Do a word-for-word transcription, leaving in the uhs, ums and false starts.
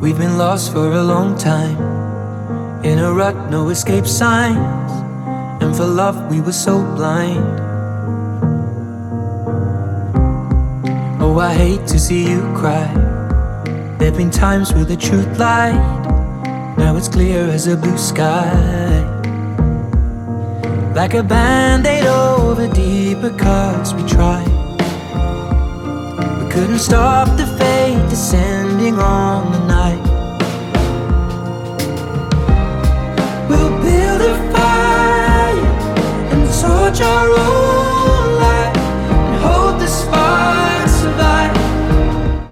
We've been lost for a long time, in a rut, no escape signs. And for love we were so blind. Oh, I hate to see you cry. There've been times where the truth lied. Now it's clear as a blue sky. Like a band-aid over deeper cuts we tried. We couldn't stop the fate descending on the night.